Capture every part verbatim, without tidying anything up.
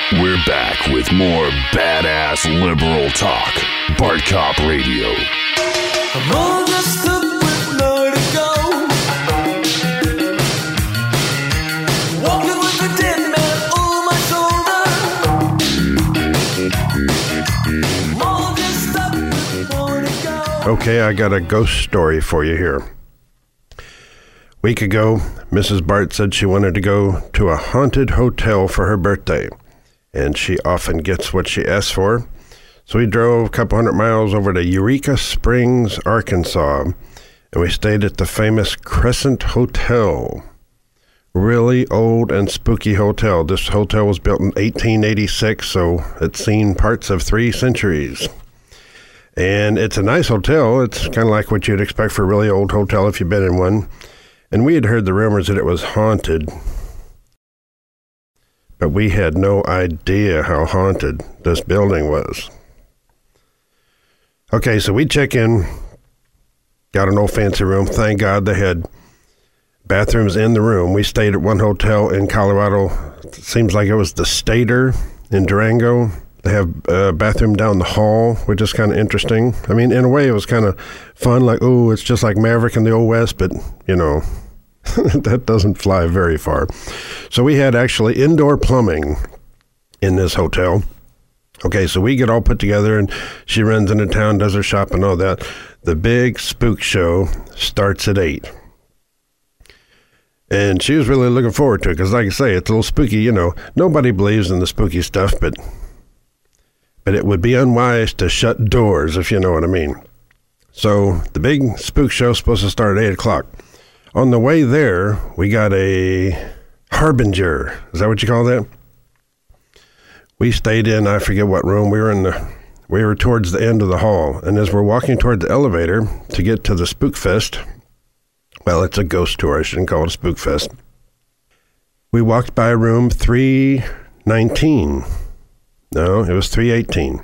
We're back with more badass liberal talk. Bart Cop Radio. I'm all dressed up with nowhere to go. Walking with a dead man over my shoulder. I'm all dressed up with nowhere to go. Okay, I got a ghost story for you here. Week ago, Missus Bart said she wanted to go to a haunted hotel for her birthday, and she often gets what she asks for. So we drove a couple hundred miles over to Eureka Springs, Arkansas, and we stayed at the famous Crescent Hotel. Really old and spooky hotel. This hotel was built in eighteen eighty-six, so it's seen parts of three centuries. And it's a nice hotel. It's kind of like what you'd expect for a really old hotel if you've been in one. And we had heard the rumors that it was haunted, but we had no idea how haunted this building was. Okay, so we check in, got an old fancy room. Thank God they had bathrooms in the room. We stayed at one hotel in Colorado. It seems like it was the Stater in Durango. They have a bathroom down the hall, which is kind of interesting. I mean, in a way, it was kind of fun, like, oh, it's just like Maverick in the Old West, but, you know, that doesn't fly very far. So we had actually indoor plumbing in this hotel. Okay, so we get all put together, and she runs into town, does her shop and all that. The big spook show starts at eight. And she was really looking forward to it, because like I say, it's a little spooky, you know. Nobody believes in the spooky stuff, but... But it would be unwise to shut doors, if you know what I mean. So the big spook show is supposed to start at eight o'clock. On the way there, we got a harbinger. Is that what you call that? We stayed in, I forget what room. We were in the, we were towards the end of the hall. And as we're walking toward the elevator to get to the Spook Fest, well, it's a ghost tour. I shouldn't call it a Spook Fest. We walked by room three nineteen. No, it was three eighteen.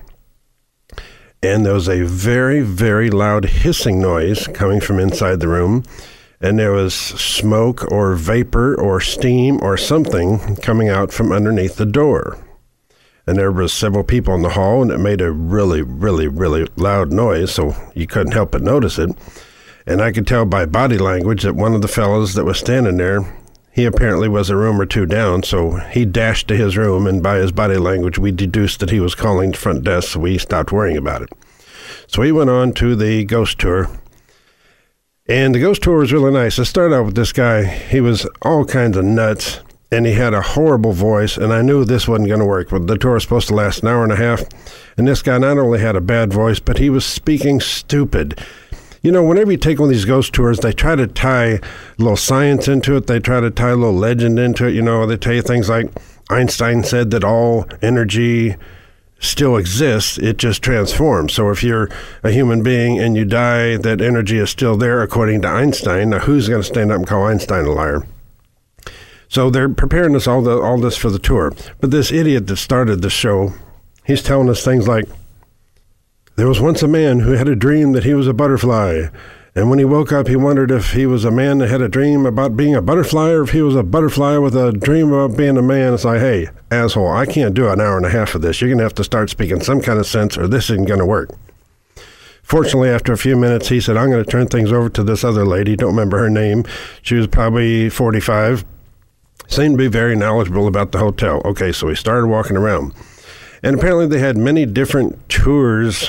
And there was a very, very loud hissing noise coming from inside the room. And there was smoke or vapor or steam or something coming out from underneath the door. And there were several people in the hall, and it made a really, really, really loud noise, so you couldn't help but notice it. And I could tell by body language that one of the fellows that was standing there, he apparently was a room or two down, so he dashed to his room, and by his body language, we deduced that he was calling the front desk, so we stopped worrying about it. So we went on to the ghost tour, and the ghost tour was really nice. It started out with this guy. He was all kinds of nuts, and he had a horrible voice, and I knew this wasn't going to work. But the tour was supposed to last an hour and a half, and this guy not only had a bad voice, but he was speaking stupid. You know, whenever you take one of these ghost tours, they try to tie a little science into it. They try to tie a little legend into it. You know, they tell you things like Einstein said that all energy still exists. It just transforms. So if you're a human being and you die, that energy is still there according to Einstein. Now, who's going to stand up and call Einstein a liar? So they're preparing us all, the, all this for the tour. But this idiot that started the show, he's telling us things like, there was once a man who had a dream that he was a butterfly, and when he woke up, he wondered if he was a man that had a dream about being a butterfly or if he was a butterfly with a dream about being a man. It's like, hey, asshole, I can't do an hour and a half of this. You're going to have to start speaking some kind of sense or this isn't going to work. Fortunately, after a few minutes, he said, I'm going to turn things over to this other lady. Don't remember her name. She was probably forty-five. Seemed to be very knowledgeable about the hotel. Okay, so we started walking around. And apparently they had many different tours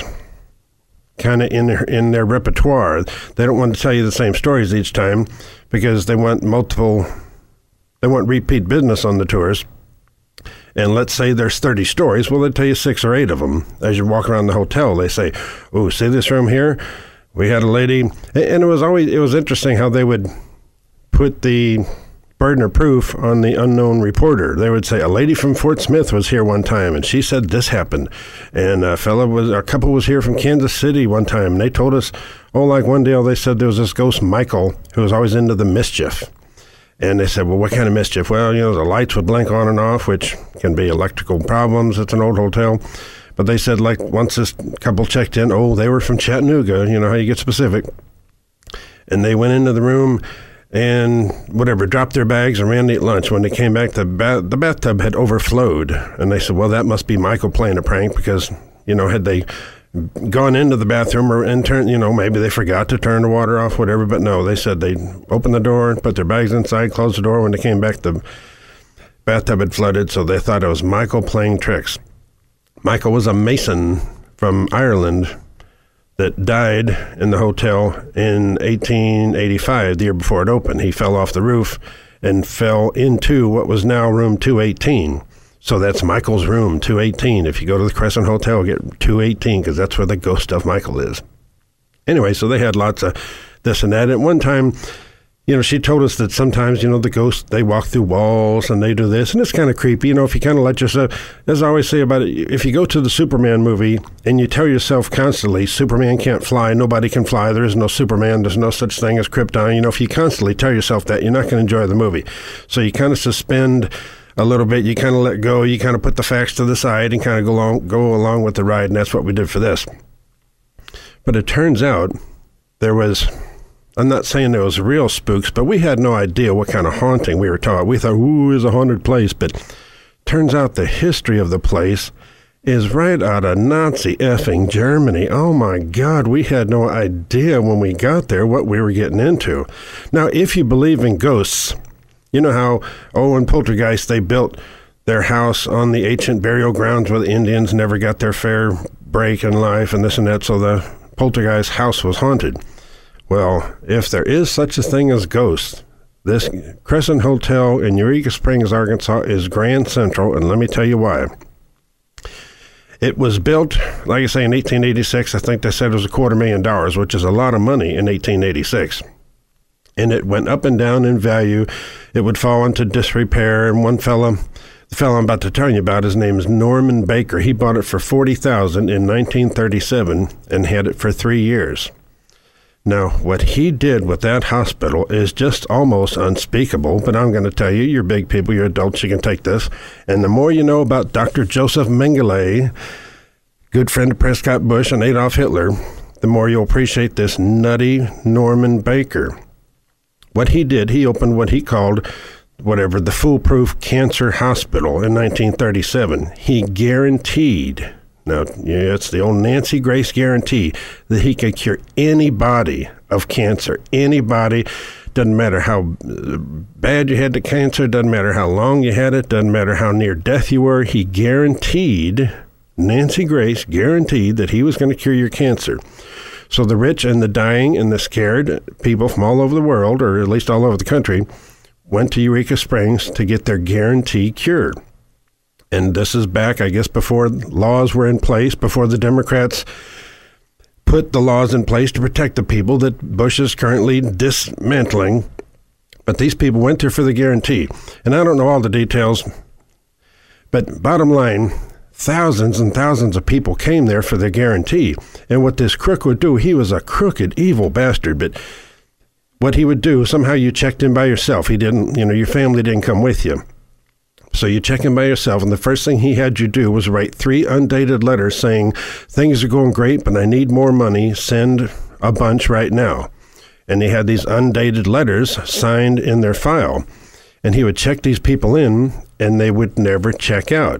kind of in their, in their repertoire. They don't want to tell you the same stories each time because they want multiple, they want repeat business on the tours. And let's say there's thirty stories. Well, they tell you six or eight of them. As you walk around the hotel, they say, oh, see this room here? We had a lady. And it was always, it was interesting how they would put the burden of proof on the unknown reporter. They would say, a lady from Fort Smith was here one time, and she said this happened. And a fella was, a couple was here from Kansas City one time, and they told us, oh, like one deal, they said there was this ghost Michael who was always into the mischief. And they said, well, what kind of mischief? Well, you know, the lights would blink on and off, which can be electrical problems. It's an old hotel. But they said, like, once this couple checked in, oh, they were from Chattanooga. You know how you get specific. And they went into the room, and whatever, dropped their bags and ran to eat lunch. When they came back, the ba- the bathtub had overflowed. And they said, well, that must be Michael playing a prank because, you know, had they gone into the bathroom or and turned, you know, maybe they forgot to turn the water off, whatever. But no, they said they opened the door, put their bags inside, closed the door. When they came back, the bathtub had flooded, so they thought it was Michael playing tricks. Michael was a mason from Ireland that died in the hotel in eighteen eighty-five, the year before it opened. He fell off the roof and fell into what was now room two eighteen. So that's Michael's room, two eighteen. If you go to the Crescent Hotel, get two eighteen, because that's where the ghost of Michael is. Anyway, so they had lots of this and that. At one time, you know, she told us that sometimes, you know, the ghosts, they walk through walls and they do this, and it's kind of creepy. You know, if you kind of let yourself, as I always say about it, if you go to the Superman movie and you tell yourself constantly, Superman can't fly, nobody can fly, there is no Superman, there's no such thing as Krypton, you know, if you constantly tell yourself that, you're not going to enjoy the movie. So you kind of suspend a little bit, you kind of let go, you kind of put the facts to the side and kind of go along, go along with the ride, and that's what we did for this. But it turns out there was... I'm not saying there was real spooks, but we had no idea what kind of haunting we were taught. We thought, ooh, it's a haunted place. But turns out the history of the place is right out of Nazi effing Germany. Oh, my God. We had no idea when we got there what we were getting into. Now, if you believe in ghosts, you know how, oh, in Poltergeist, they built their house on the ancient burial grounds where the Indians never got their fair break in life and this and that, so the Poltergeist house was haunted. Well, if there is such a thing as ghosts, this Crescent Hotel in Eureka Springs, Arkansas is Grand Central, and let me tell you why. It was built, like I say, in eighteen eighty-six. I think they said it was a quarter million dollars, which is a lot of money in eighteen eighty-six. And it went up and down in value. It would fall into disrepair, and one fella, the fellow I'm about to tell you about, his name is Norman Baker. He bought it for forty thousand dollars in nineteen thirty-seven and had it for three years. Now, what he did with that hospital is just almost unspeakable, but I'm going to tell you, you're big people, you're adults, you can take this. And the more you know about Doctor Joseph Mengele, good friend of Prescott Bush and Adolf Hitler, the more you'll appreciate this nutty Norman Baker. What he did, he opened what he called, whatever, the Foolproof Cancer Hospital in nineteen thirty-seven. He guaranteed... Now, yeah, it's the old Nancy Grace guarantee that he could cure anybody of cancer. Anybody, doesn't matter how bad you had the cancer, doesn't matter how long you had it, doesn't matter how near death you were. He guaranteed, Nancy Grace guaranteed that he was going to cure your cancer. So the rich and the dying and the scared people from all over the world, or at least all over the country, went to Eureka Springs to get their guarantee cured. And this is back, I guess, before laws were in place, before the Democrats put the laws in place to protect the people that Bush is currently dismantling. But these people went there for the guarantee. And I don't know all the details, but bottom line, thousands and thousands of people came there for the guarantee. And what this crook would do, he was a crooked, evil bastard, but what he would do, somehow you checked in by yourself. He didn't, you know, your family didn't come with you. So you check in by yourself, and the first thing he had you do was write three undated letters saying, things are going great, but I need more money. Send a bunch right now. And he had these undated letters signed in their file. And he would check these people in, and they would never check out.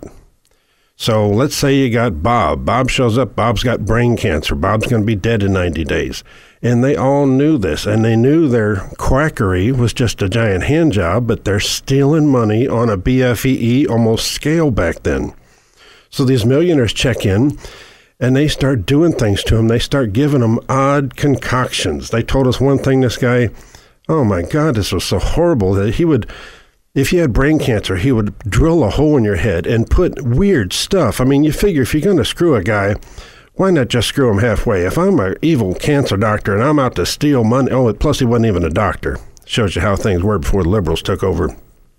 So let's say you got Bob. Bob shows up. Bob's got brain cancer. Bob's going to be dead in ninety days. And they all knew this, and they knew their quackery was just a giant hand job, but they're stealing money on a B F E E almost scale back then. So these millionaires check in, and they start doing things to them. They start giving them odd concoctions. They told us one thing, this guy, oh my God, this was so horrible, that he would, if you had brain cancer, he would drill a hole in your head and put weird stuff. I mean, you figure if you're going to screw a guy, why not just screw him halfway? If I'm an evil cancer doctor and I'm out to steal money, oh, plus he wasn't even a doctor. Shows you how things were before the liberals took over.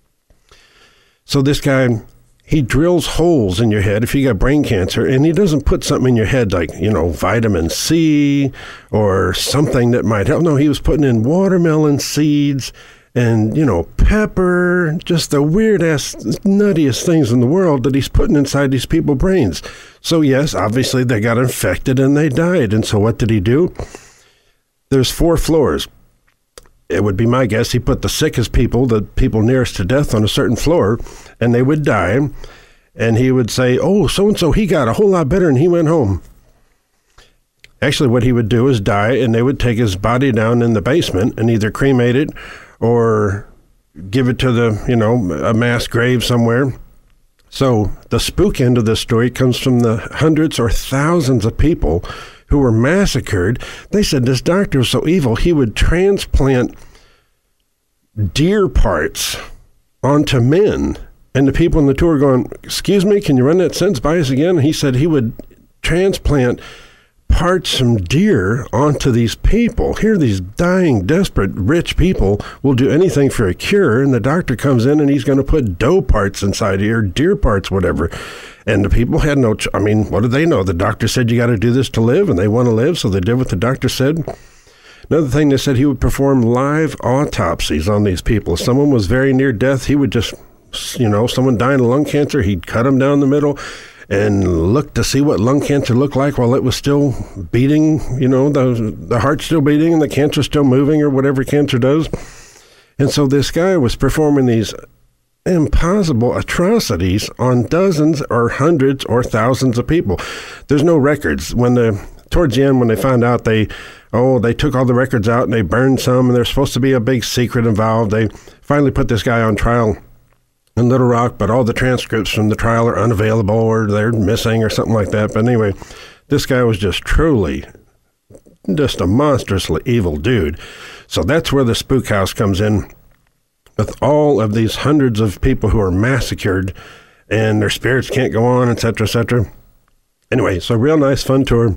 So this guy, he drills holes in your head if you got brain cancer, and he doesn't put something in your head like, you know, vitamin C or something that might help. No, he was putting in watermelon seeds and, you know, pepper, just the weird-ass, nuttiest things in the world that he's putting inside these people's brains. So, yes, obviously they got infected and they died. And so what did he do? There's four floors. it would be my guess he put the sickest people, the people nearest to death, on a certain floor, and they would die. And he would say, oh, so-and-so, he got a whole lot better and he went home. Actually, what he would do is die, and they would take his body down in the basement and either cremate it or give it to the, you know, a mass grave somewhere. So the spook end of this story comes from the hundreds or thousands of people who were massacred. They said this doctor was so evil, he would transplant deer parts onto men. And the people in the tour going, excuse me, can you run that sentence by us again? And he said he would transplant parts from deer onto these people. Here, these dying, desperate, rich people will do anything for a cure, and the doctor comes in and he's going to put doe parts inside here, deer parts, whatever. And the people had no, ch- I mean, what did they know? The doctor said you got to do this to live, and they want to live, so they did what the doctor said. Another thing, they said he would perform live autopsies on these people. If someone was very near death, he would just, you know, someone dying of lung cancer, he'd cut them down the middle and look to see what lung cancer looked like while it was still beating, you know, the the heart's still beating and the cancer's still moving or whatever cancer does. And so this guy was performing these impossible atrocities on dozens or hundreds or thousands of people. There's no records. When the towards the end, when they found out, they, oh, they took all the records out and they burned some, and there's supposed to be a big secret involved. They finally put this guy on trial in Little Rock, but all the transcripts from the trial are unavailable or they're missing or something like that. But anyway, this guy was just truly just a monstrously evil dude. So that's where the spook house comes in, with all of these hundreds of people who are massacred and their spirits can't go on, et cetera, et cetera. Anyway, so real nice, fun tour.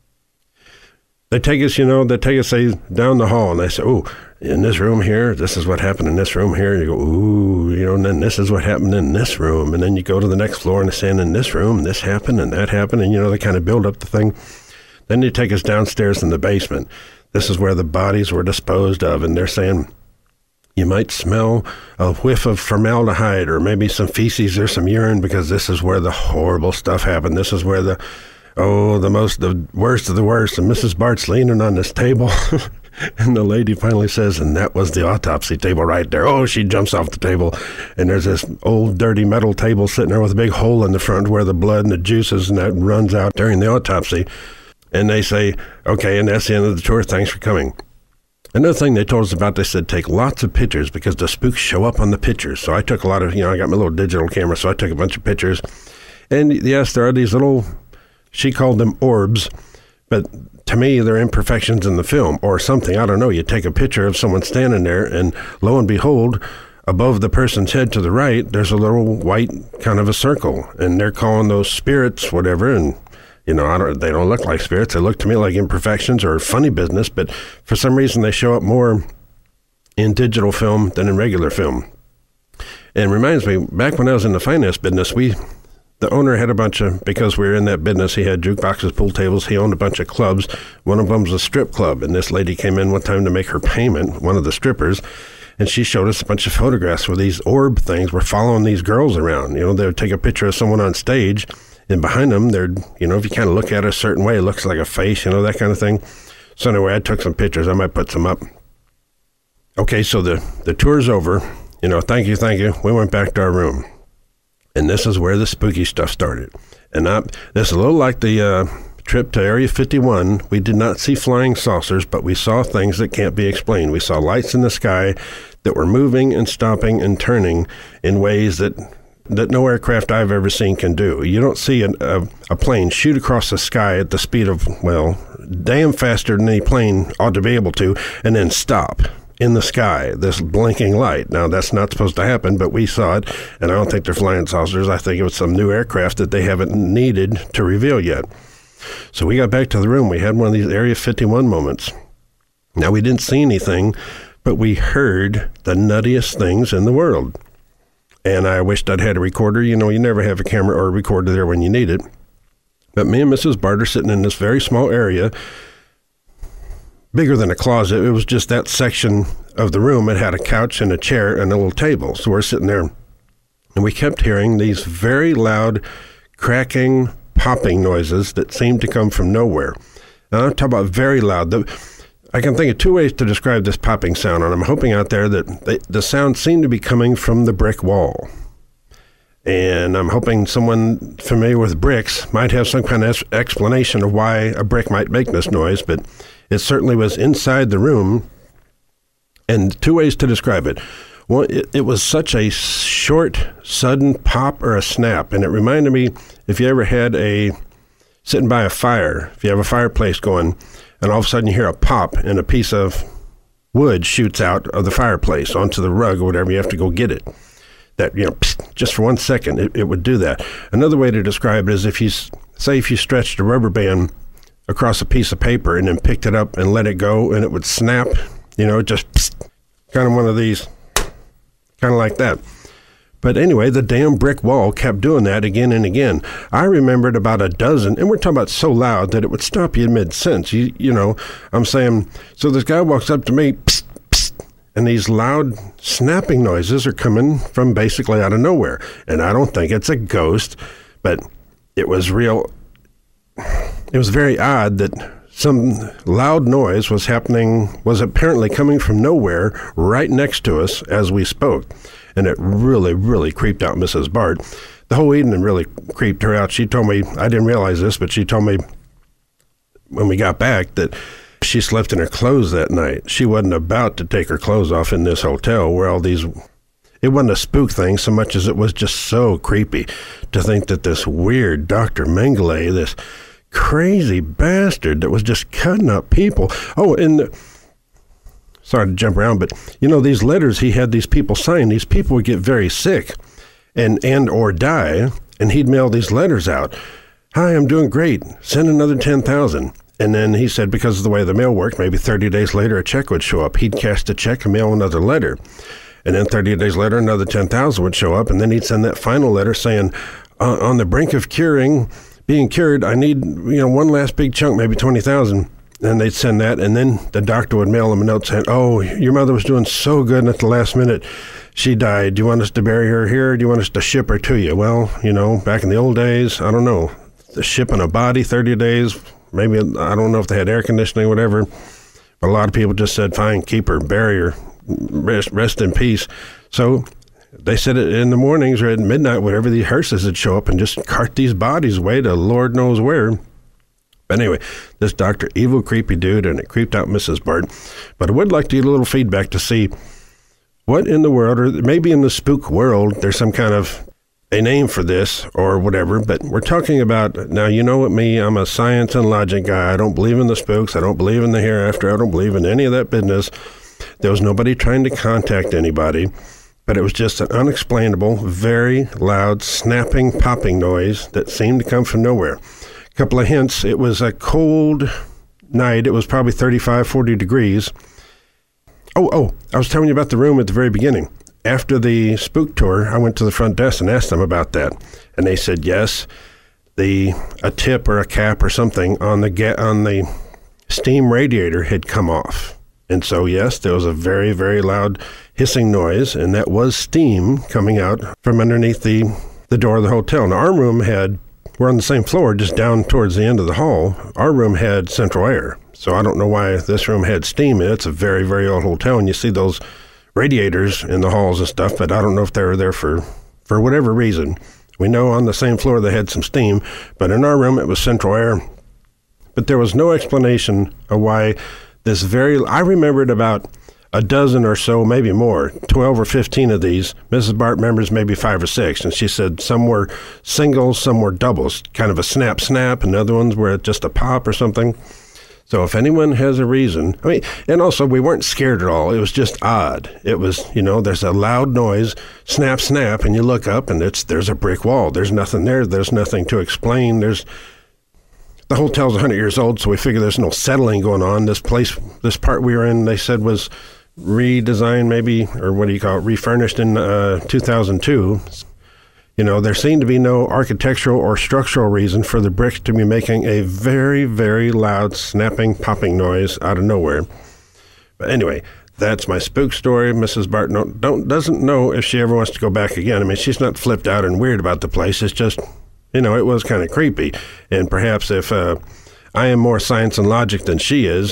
They take us, you know, they take us, say, down the hall, and they say, oh, in this room here, this is what happened in this room here. You go, ooh, you know, and then this is what happened in this room. And then you go to the next floor, and they say, in this room, this happened and that happened. And, you know, they kind of build up the thing. Then they take us downstairs in the basement. This is where the bodies were disposed of. And they're saying, you might smell a whiff of formaldehyde or maybe some feces or some urine, because this is where the horrible stuff happened. This is where the, oh, the most, the worst of the worst. And Missus Bart's leaning on this table. And the lady finally says, and that was the autopsy table right there. Oh, she jumps off the table. And there's this old dirty metal table sitting there with a big hole in the front where the blood and the juices and that runs out during the autopsy. And they say, okay, and that's the end of the tour. Thanks for coming. Another thing they told us about, they said take lots of pictures because the spooks show up on the pictures. So I took a lot of, you know, I got my little digital camera, so I took a bunch of pictures. And yes, there are these little, she called them orbs, but to me, they're imperfections in the film or something. I don't know. You take a picture of someone standing there, and lo and behold, above the person's head to the right, there's a little white kind of a circle, and they're calling those spirits, whatever. And you know, I don't. They don't look like spirits. They look to me like imperfections or funny business. But for some reason, they show up more in digital film than in regular film. And it reminds me, back when I was in the finance business, we. The owner had a bunch of, because we were in that business, he had jukeboxes, pool tables, he owned a bunch of clubs. One of them was a strip club, and this lady came in one time to make her payment, one of the strippers, and she showed us a bunch of photographs where these orb things were following these girls around. You know, they would take a picture of someone on stage, and behind them, they're, you know, if you kind of look at it a certain way, it looks like a face, you know, that kind of thing. So anyway, I took some pictures. I might put some up. Okay, so the, the tour's over. You know, thank you, thank you. We went back to our room. And this is where the spooky stuff started. And I, this is a little like the uh, trip to Area fifty-one. We did not see flying saucers, but we saw things that can't be explained. We saw lights in the sky that were moving and stopping and turning in ways that that no aircraft I've ever seen can do. You don't see an, a, a plane shoot across the sky at the speed of, well, damn faster than any plane ought to be able to, and then stop in the sky, this blinking light. Now, that's not supposed to happen, but we saw it, and I don't think they're flying saucers. I think it was some new aircraft that they haven't needed to reveal yet. So we got back to the room. We had one of these Area fifty-one moments. Now, we didn't see anything, but we heard the nuttiest things in the world. And I wished I'd had a recorder. You know, you never have a camera or a recorder there when you need it. But me and Missus Bart are sitting in this very small area, bigger than a closet. It was just that section of the room. It had a couch and a chair and a little table. So we're sitting there, and we kept hearing these very loud cracking, popping noises that seemed to come from nowhere. Now, I'm talking about very loud. The, I can think of two ways to describe this popping sound, and I'm hoping out there that they, the sound seemed to be coming from the brick wall. And I'm hoping someone familiar with bricks might have some kind of explanation of why a brick might make this noise, but it certainly was inside the room. And two ways to describe it. One, it, it was such a short, sudden pop or a snap, and it reminded me, if you ever had a, sitting by a fire, if you have a fireplace going, and all of a sudden you hear a pop and a piece of wood shoots out of the fireplace onto the rug or whatever, you have to go get it. That, you know, psst, just for one second, it, it would do that. Another way to describe it is if you, say if you stretched a rubber band across a piece of paper and then picked it up and let it go and it would snap, you know, just psst, kind of one of these, kind of like that. But anyway, the damn brick wall kept doing that again and again. I remembered about a dozen, and we're talking about so loud that it would stop you in mid-sentence. You, you know, I'm saying, so this guy walks up to me, psst, psst, and these loud snapping noises are coming from basically out of nowhere. And I don't think it's a ghost, but it was real. It was very odd that some loud noise was happening, was apparently coming from nowhere right next to us as we spoke. And it really, really creeped out Missus Bart. The whole evening really creeped her out. She told me, I didn't realize this, but she told me when we got back that she slept in her clothes that night. She wasn't about to take her clothes off in this hotel where all these, it wasn't a spook thing so much as it was just so creepy to think that this weird Doctor Mengele, this crazy bastard that was just cutting up people. Oh, and the, sorry to jump around, but you know, these letters he had these people sign, these people would get very sick and and or die, and he'd mail these letters out. Hi, I'm doing great. Send another ten thousand. And then he said because of the way the mail worked, maybe thirty days later a check would show up. He'd cash the check and mail another letter. And then thirty days later another ten thousand would show up, and then he'd send that final letter saying, uh, on the brink of curing, being cured, I need, you know, one last big chunk, maybe twenty thousand. And they'd send that, and then the doctor would mail them a note saying, oh, your mother was doing so good, and at the last minute, she died. Do you want us to bury her here, or do you want us to ship her to you? Well, you know, back in the old days, I don't know, the shipping a body, thirty days, maybe, I don't know if they had air conditioning or whatever, but a lot of people just said, fine, keep her, bury her, rest, rest in peace. So they said it in the mornings or at midnight, whatever, the hearses would show up and just cart these bodies away to Lord knows where. But anyway, this Doctor Evil Creepy Dude, and it creeped out Missus Bart. But I would like to get a little feedback to see what in the world, or maybe in the spook world, there's some kind of a name for this or whatever. But we're talking about, now you know what me, I'm a science and logic guy. I don't believe in the spooks. I don't believe in the hereafter. I don't believe in any of that business. There was nobody trying to contact anybody. But it was just an unexplainable, very loud, snapping, popping noise that seemed to come from nowhere. Couple of hints. It was a cold night. It was probably thirty-five, forty degrees. Oh, oh, I was telling you about the room at the very beginning. After the spook tour, I went to the front desk and asked them about that. And they said, yes, the a tip or a cap or something on the ga- on the steam radiator had come off. And so, yes, there was a very, very loud hissing noise, and that was steam coming out from underneath the, the door of the hotel. Now, our room had, we're on the same floor, just down towards the end of the hall. Our room had central air, so I don't know why this room had steam in it. It's a very, very old hotel, and you see those radiators in the halls and stuff, but I don't know if they were there for, for whatever reason. We know on the same floor they had some steam, but in our room it was central air. But there was no explanation of why this very, I remembered about a dozen or so, maybe more, twelve or fifteen of these. Missus Bart remembers maybe five or six, and she said some were singles, some were doubles, kind of a snap snap, and other ones were just a pop or something. So if anyone has a reason, I mean, and also we weren't scared at all. It was just odd. It was, you know, there's a loud noise, snap, snap, and you look up and it's there's a brick wall. There's nothing there. There's nothing to explain. There's the hotel's one hundred years old, so we figure there's no settling going on. This place, this part we were in, they said was redesigned maybe, or what do you call it, refurnished in uh, two thousand two. You know, there seemed to be no architectural or structural reason for the bricks to be making a very, very loud snapping, popping noise out of nowhere. But anyway, that's my spook story. Missus Bart don't, don't, doesn't know if she ever wants to go back again. I mean, she's not flipped out and weird about the place. It's just, you know, it was kind of creepy. And perhaps if uh, I am more science and logic than she is,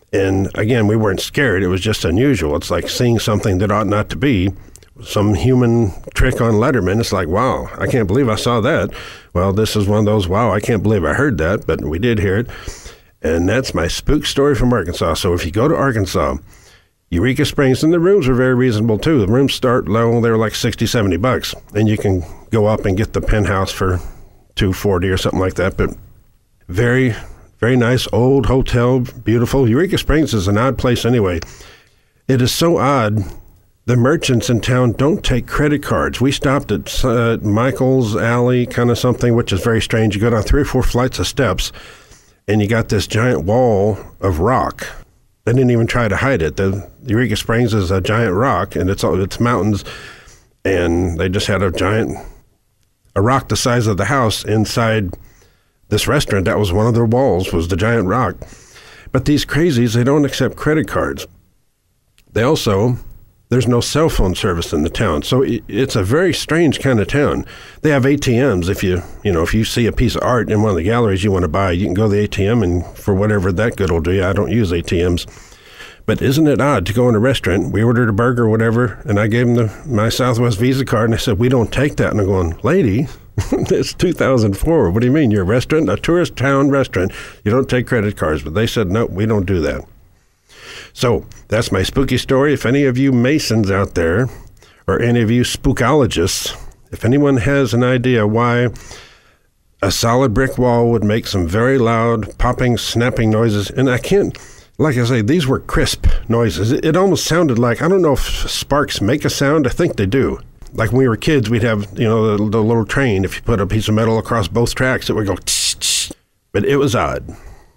And again, we weren't scared. It was just unusual. It's like seeing something that ought not to be. Some human trick on Letterman. It's like, wow, I can't believe I saw that. Well, this is one of those, wow, I can't believe I heard that, but we did hear it. And that's my spook story from Arkansas. So if you go to Arkansas, Eureka Springs, and the rooms are very reasonable too. The rooms start low, they're like sixty, seventy bucks. And you can go up and get the penthouse for two forty or something like that. But very, very nice old hotel, beautiful. Eureka Springs is an odd place anyway. It is so odd. The merchants in town don't take credit cards. We stopped at uh, Michael's Alley, kind of something, which is very strange. You go down three or four flights of steps, and you got this giant wall of rock. They didn't even try to hide it. The Eureka Springs is a giant rock, and it's all, it's mountains, and they just had a giant, a rock the size of the house inside this restaurant. That was one of their walls, was the giant rock. But these crazies, they don't accept credit cards. They also... There's no cell phone service in the town, so it's a very strange kind of town. They have A T Ms. If you, you know, if you see a piece of art in one of the galleries you want to buy, you can go to the A T M, and for whatever that good will do you. I don't use A T Ms. But isn't it odd to go in a restaurant, we ordered a burger or whatever, and I gave them the, my Southwest Visa card, and they said, we don't take that. And I'm going, lady, it's two thousand four. What do you mean? You're a restaurant, a tourist town restaurant. You don't take credit cards. But they said, no, we don't do that. So that's my spooky story. If any of you Masons out there, or any of you spookologists, if anyone has an idea why a solid brick wall would make some very loud popping, snapping noises, and I can't, like I say, these were crisp noises. It, it almost sounded like, I don't know if sparks make a sound. I think they do. Like when we were kids, we'd have, you know, the, the little train. If you put a piece of metal across both tracks, it would go tsh, tsh. But it was odd.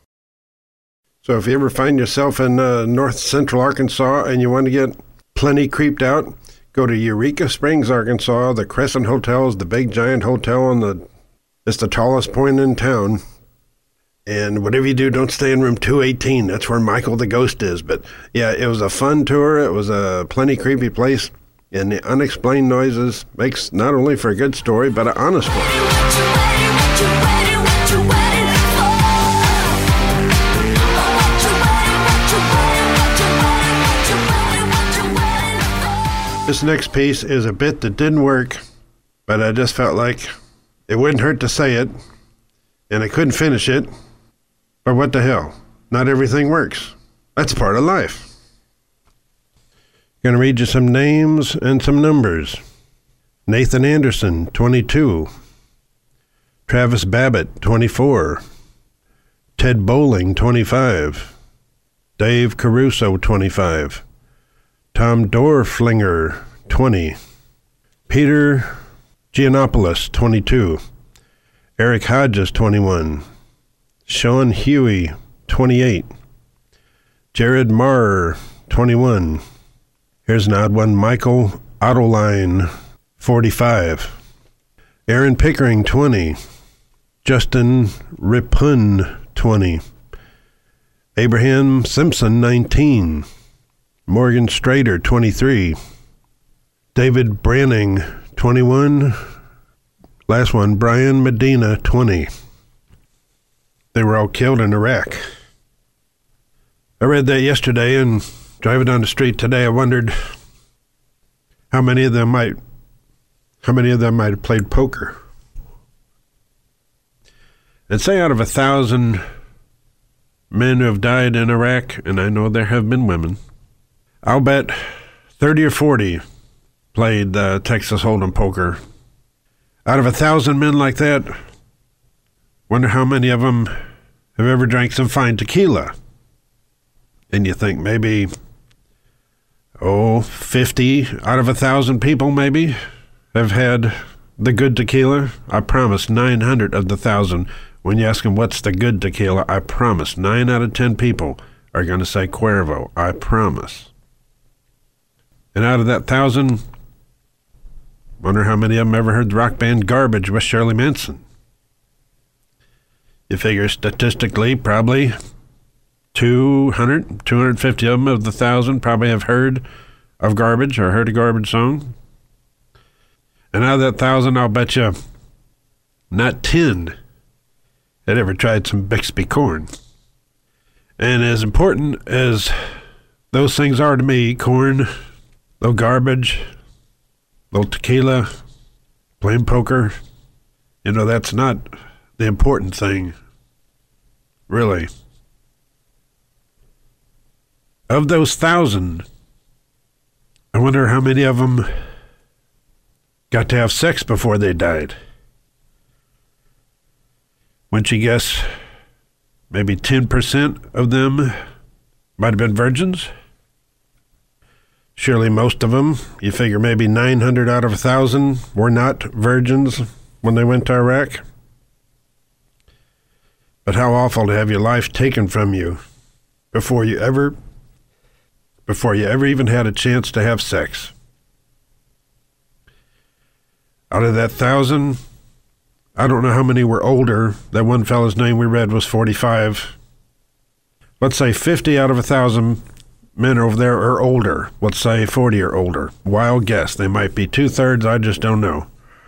So if you ever find yourself in uh, north central Arkansas and you want to get plenty creeped out, go to Eureka Springs, Arkansas. The Crescent Hotel is the big giant hotel on the, it's the tallest point in town. And whatever you do, don't stay in room two eighteen. That's where Michael the Ghost is. But yeah, it was a fun tour. It was a plenty creepy place. And the unexplained noises makes not only for a good story, but an honest one. This next piece is a bit that didn't work, but I just felt like it wouldn't hurt to say it, and I couldn't finish it. But what the hell? Not everything works. That's part of life. Gonna read you some names and some numbers. Nathan Anderson, twenty-two. Travis Babbitt, twenty-four. Ted Bowling, twenty-five. Dave Caruso, twenty-five. Tom Dorflinger, twenty. Peter Giannopoulos, twenty-two. Eric Hodges, twenty-one. Sean Huey, twenty-eight. Jared Marr, twenty-one. Here's an odd one. Michael Ottoline, forty-five. Aaron Pickering, twenty. Justin Ripun, twenty. Abraham Simpson, nineteen. Morgan Strader, twenty-three. David Branning, twenty-one. Last one, Brian Medina, twenty. They were all killed in Iraq. I read that yesterday, and driving down the street today, I wondered how many of them might, how many of them might have played poker. And say out of a thousand men who have died in Iraq, and I know there have been women, I'll bet thirty or forty played uh, Texas Hold'em poker. Out of a thousand men like that, wonder how many of them have ever drank some fine tequila. And you think maybe, oh, fifty out of a thousand people maybe have had the good tequila. I promise nine hundred of the thousand, when you ask them what's the good tequila, I promise nine out of ten people are going to say Cuervo. I promise. And out of that thousand, wonder how many of them ever heard the rock band Garbage with Shirley Manson. You figure statistically, probably two hundred, two hundred fifty of them of the thousand probably have heard of Garbage or heard a Garbage song. And out of that thousand, I'll bet you not ten had ever tried some Bixby corn. And as important as those things are to me, corn, little garbage, little tequila, playing poker, you know, that's not the important thing, really. Of those thousand, I wonder how many of them got to have sex before they died. Wouldn't you guess maybe ten percent of them might have been virgins? Surely most of them, you figure maybe nine hundred out of one thousand were not virgins when they went to Iraq. But how awful to have your life taken from you before you ever, before you ever even had a chance to have sex. Out of that thousand, I don't know how many were older. That one fellow's name we read was forty-five. Let's say fifty out of a thousand men over there are older. Let's say forty or older. Wild guess. They might be two-thirds. I just don't know.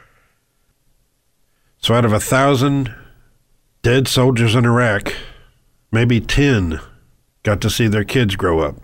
So out of a thousand dead soldiers in Iraq, maybe ten got to see their kids grow up.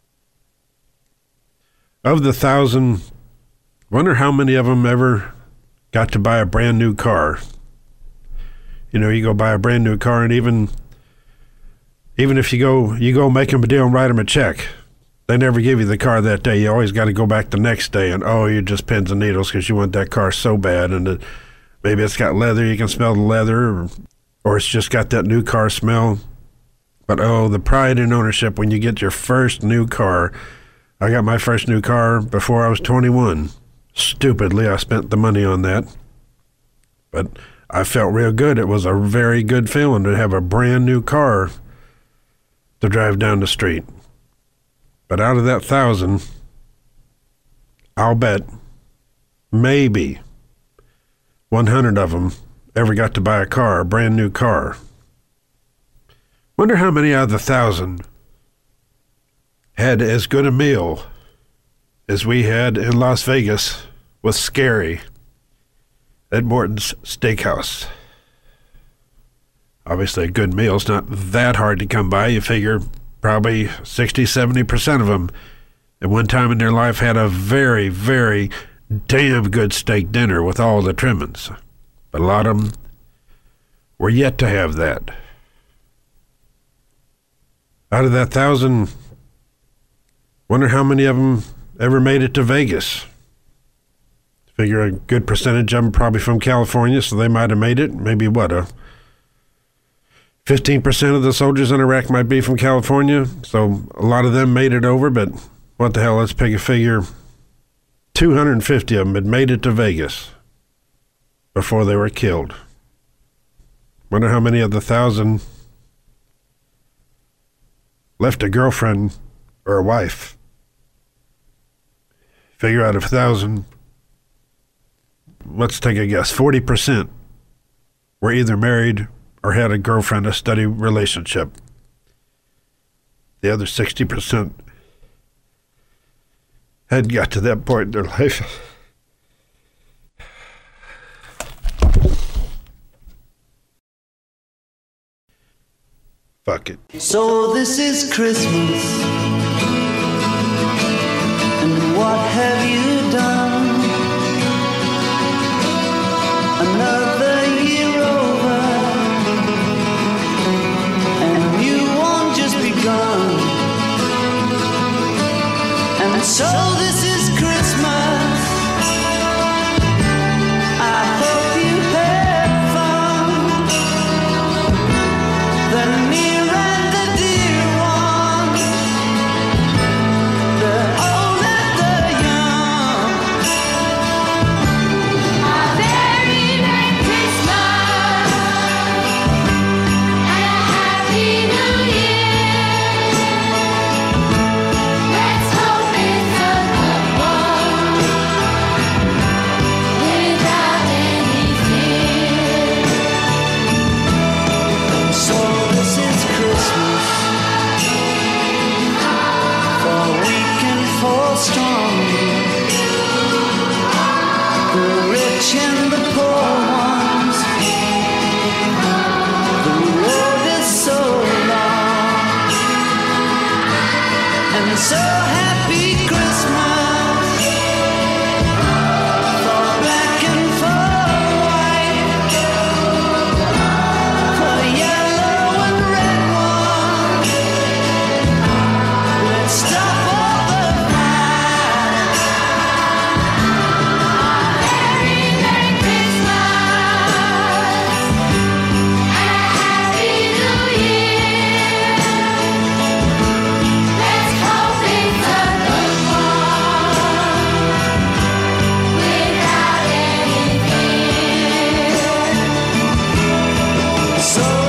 Of the thousand, wonder how many of them ever got to buy a brand new car. You know, you go buy a brand new car, and even even if you go you go make them a deal and write them a check, they never give you the car that day. You always got to go back the next day, and oh, you're just pins and needles because you want that car so bad, and it, maybe it's got leather, you can smell the leather, or, or it's just got that new car smell. But oh, the pride in ownership when you get your first new car. I got my first new car before I was twenty-one. Stupidly, I spent the money on that. But I felt real good. It was a very good feeling to have a brand new car to drive down the street. But out of that thousand, I'll bet maybe one hundred of them ever got to buy a car, a brand new car. Wonder how many out of the thousand had as good a meal as we had in Las Vegas with Scary at Morton's Steakhouse. Obviously, a good meal's not that hard to come by. You figure probably sixty, seventy percent of them at one time in their life had a very, very damn good steak dinner with all the trimmings. But a lot of them were yet to have that. Out of that thousand, wonder how many of them ever made it to Vegas. Figure a good percentage of them probably from California, so they might have made it. Maybe what, a fifteen percent of the soldiers in Iraq might be from California, so a lot of them made it over, but what the hell, let's pick a figure. two hundred fifty of them had made it to Vegas before they were killed. Wonder how many of the thousand left a girlfriend or a wife. Figure out of a thousand, let's take a guess, forty percent were either married or had a girlfriend, a steady relationship. The other sixty percent had got to that point in their life. Fuck it. So this is Christmas, and what have you done? Another year over, and you won't just begun. And so this is Christmas. I hope you had fun. The near and the dear one. So